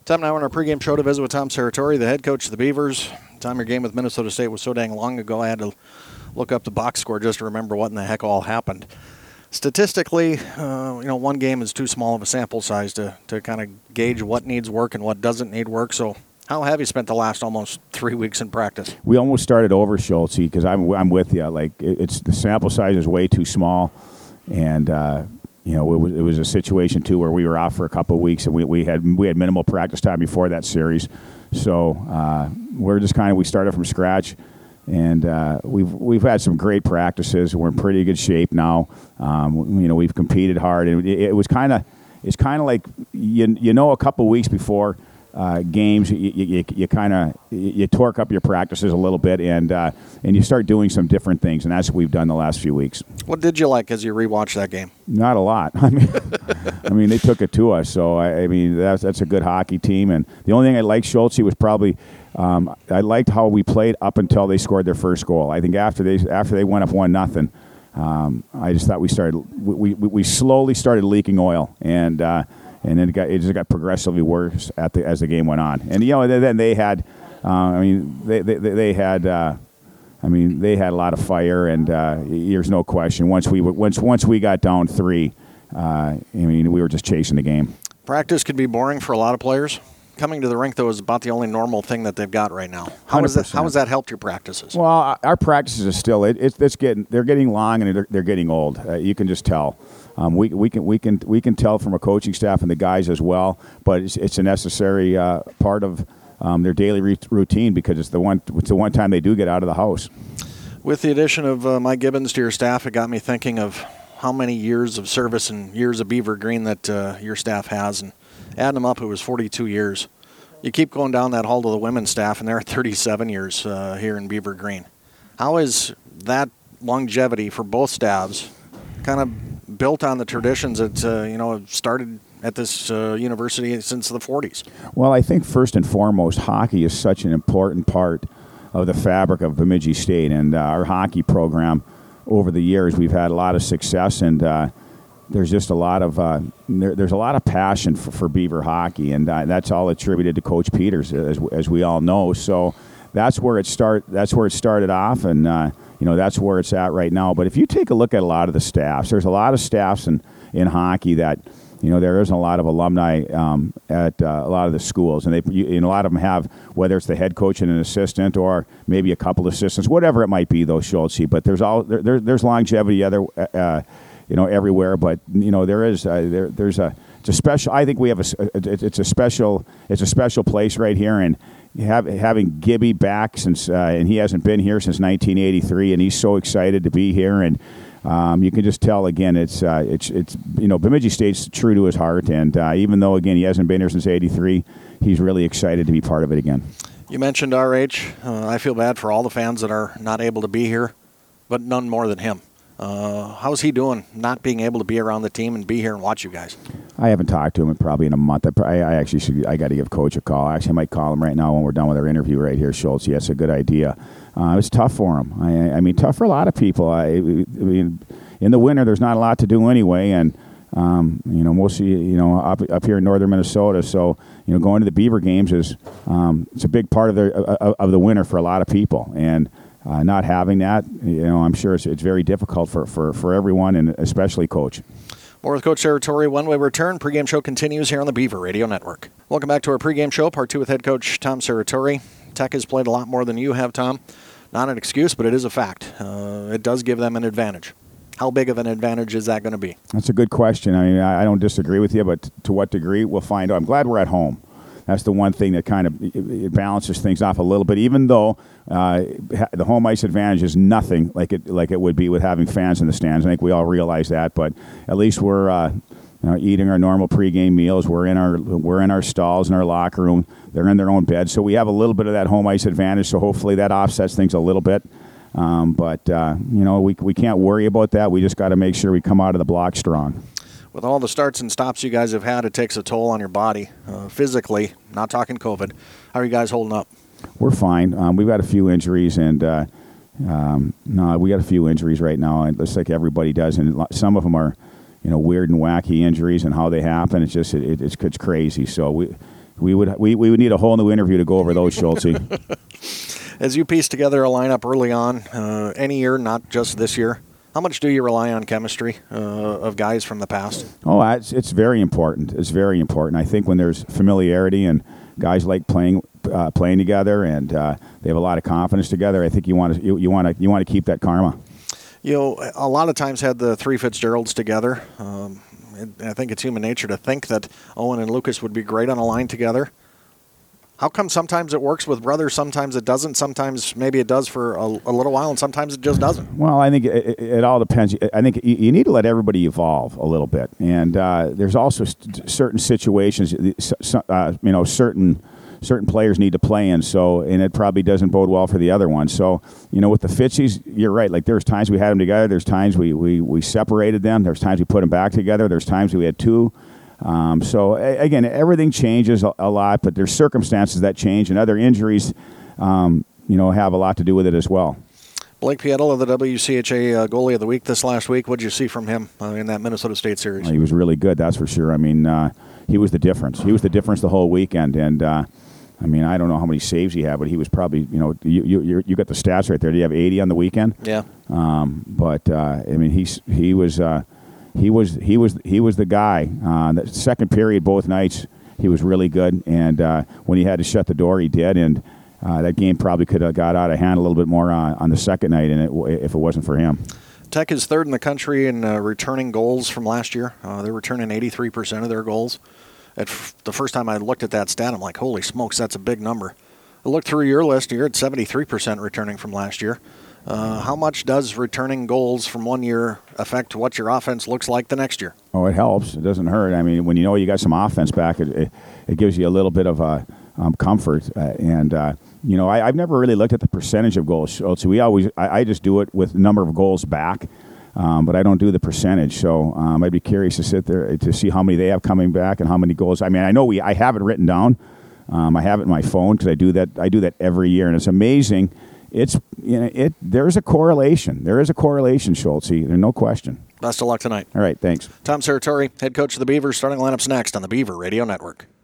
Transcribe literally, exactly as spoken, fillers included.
Time now in our pregame show to visit with Tom Serratore, the head coach of the Beavers. Tom, your game with Minnesota State was so dang long ago, I had to look up the box score just to remember what in the heck all happened. Statistically, uh, you know, one game is too small of a sample size to, to kind of gauge what needs work and what doesn't need work. So how have you spent the last almost three weeks in practice? We almost started over, Schultz, because I'm, I'm with you. Like, it, it's the sample size is way too small, and uh, you know, it was, it was a situation too where we were out for a couple of weeks, and we, we had we had minimal practice time before that series. So uh, we're just kind of we started from scratch, and uh, we've we've had some great practices. We're in pretty good shape now. Um, you know, we've competed hard, and it, it was kind of it's kind of like you you know a couple of weeks before uh, games, you you, you kind of you torque up your practices a little bit, and uh, and you start doing some different things, and that's what we've done the last few weeks. What did you like as you rewatched that game? Not a lot. I mean, I mean they took it to us. So I, I mean that's that's a good hockey team, and the only thing I liked, Schultz, was probably um, I liked how we played up until they scored their first goal. I think after they after they went up one nothing, um, I just thought we started we, we we slowly started leaking oil, and uh, and then it got it just got progressively worse at the as the game went on. And you know then they had uh, I mean they they they had. Uh, I mean, they had a lot of fire, and uh, there's no question. Once we once once we got down three, uh, I mean, we were just chasing the game. Practice could be boring for a lot of players. Coming to the rink, though, is about the only normal thing that they've got right now. How has that, how has that helped your practices? Well, our practices are still it, it's, it's getting they're getting long and they're, they're getting old. Uh, you can just tell. Um, we we can we can we can tell from our coaching staff and the guys as well. But it's it's a necessary uh, part of. Um, their daily re- routine because it's the one it's the one time they do get out of the house. With the addition of uh, Mike Gibbons to your staff, it got me thinking of how many years of service and years of Beaver Green that uh, your staff has, and adding them up, it was forty-two years. You keep going down that hall to the women's staff, and they're at thirty-seven years uh, here in Beaver Green. How is that longevity for both staffs kind of built on the traditions that uh, you know have started at this uh, university since the forties? Well, I think first and foremost, hockey is such an important part of the fabric of Bemidji State, and uh, our hockey program over the years, we've had a lot of success, and uh, there's just a lot of uh, there, there's a lot of passion for, for Beaver hockey, and uh, that's all attributed to Coach Peters, as, as we all know. So that's where it start. That's where it started off, and uh, you know that's where it's at right now. But if you take a look at a lot of the staffs, there's a lot of staffs in in hockey that. You know, there isn't a lot of alumni um, at uh, a lot of the schools, and they, you, and a lot of them have, whether it's the head coach and an assistant, or maybe a couple assistants, whatever it might be, though, Schultz. But there's all there, there, there's longevity other, uh, you know, everywhere. But you know, there is uh, there there's a it's a special. I think we have a it's a special it's a special place right here, and have, having Gibby back since uh, and he hasn't been here since nineteen eighty-three, and he's so excited to be here. And Um, you can just tell again. It's uh, it's it's you know Bemidji State's true to his heart, and uh, even though again he hasn't been here since eighty-three, he's really excited to be part of it again. You mentioned R H. Uh, I feel bad for all the fans that are not able to be here, but none more than him. Uh, how's he doing, not being able to be around the team and be here and watch you guys? I haven't talked to him in probably in a month. I, I actually should. I got to give Coach a call. Actually, I might call him right now when we're done with our interview right here, Schultz. Yeah, it's a good idea. Uh, it's tough for him. I, I mean, tough for a lot of people. I, I mean. In the winter, there's not a lot to do anyway, and um, you know, mostly you know up up here in northern Minnesota. So you know, going to the Beaver games is um, it's a big part of the uh, of the winter for a lot of people, and uh, not having that, you know, I'm sure it's, it's very difficult for, for, for everyone, and especially Coach. More with Coach Serratore when we return. Pregame show continues here on the Beaver Radio Network. Welcome back to our pregame show, part two with head coach Tom Serratore. Tech has played a lot more than you have, Tom. Not an excuse, but it is a fact. Uh, it does give them an advantage. How big of an advantage is that going to be? That's a good question. I mean, I don't disagree with you, but to what degree, we'll find out. I'm glad we're at home. That's the one thing that kind of it balances things off a little bit, even though uh, the home ice advantage is nothing like it like it would be with having fans in the stands. I think we all realize that, but at least we're uh, you know, eating our normal pregame meals. We're in our we're in our stalls in our locker room. They're in their own beds, so we have a little bit of that home ice advantage. So hopefully that offsets things a little bit. Um, but, uh, you know, we we can't worry about that. We just got to make sure we come out of the block strong. With all the starts and stops you guys have had, it takes a toll on your body. Uh, physically, not talking COVID. How are you guys holding up? We're fine. Um, we've got a few injuries, and uh, um, no, we got a few injuries right now. It looks like everybody does, and some of them are, you know, weird and wacky injuries, and how they happen. It's just it, it's, it's crazy. So we we would we, we would need a whole new interview to go over those, Schultze. As you piece together a lineup early on, uh, any year, not just this year, how much do you rely on chemistry uh, of guys from the past? Oh, it's, it's very important. It's very important. I think when there's familiarity and guys like playing uh, playing together and uh, they have a lot of confidence together, I think you want to you, you want to you want to keep that karma. You know, a lot of times had the three Fitzgeralds together. Um, I think it's human nature to think that Owen and Lucas would be great on a line together. How come sometimes it works with brothers, sometimes it doesn't, sometimes maybe it does for a, a little while, and sometimes it just doesn't? Well, I think it, it, it all depends. I think you, you need to let everybody evolve a little bit. And uh, there's also st- certain situations, uh, you know, certain certain players need to play in, so, and it probably doesn't bode well for the other one. So, you know, with the Fitzies, you're right. Like, there's times we had them together. There's times we, we, we separated them. There's times we put them back together. There's times we had two. Um, so, a- again, everything changes a, a lot, but there's circumstances that change, and other injuries, um, you know, have a lot to do with it as well. Blake Piettel of the W C H A uh, Goalie of the Week this last week. What did you see from him uh, in that Minnesota State series? He was really good, that's for sure. I mean, uh, he was the difference. He was the difference the whole weekend, and uh, I mean, I don't know how many saves he had, but he was probably, you know, you you you got the stats right there. Did he have eighty on the weekend? Yeah. Um, but uh, I mean, he's he was uh, he was he was he was the guy. Uh, the second period, both nights, he was really good, and uh, when he had to shut the door, he did. And uh, that game probably could have got out of hand a little bit more on, on the second night, and it, if it wasn't for him. Tech is third in the country in uh, returning goals from last year. Uh, they're returning eighty-three percent of their goals. At f- the first time I looked at that stat, I'm like, holy smokes, that's a big number. I looked through your list, you're at seventy-three percent returning from last year. Uh, how much does returning goals from one year affect what your offense looks like the next year? Oh, it helps. It doesn't hurt. I mean, when you know you got some offense back, it it, it gives you a little bit of uh, um, comfort. Uh, and, uh, you know, I, I've never really looked at the percentage of goals. So we always, I, I just do it with number of goals back. Um, but I don't do the percentage, so um, I'd be curious to sit there to see how many they have coming back and how many goals. I mean, I know we, I have it written down. Um, I have it in my phone because I do that. I do that every year, and it's amazing. It's you know, it. There's a correlation. There is a correlation, Schultze. There's no question. Best of luck tonight. All right, thanks. Tom Serratore, head coach of the Beavers. Starting lineups next on the Beaver Radio Network.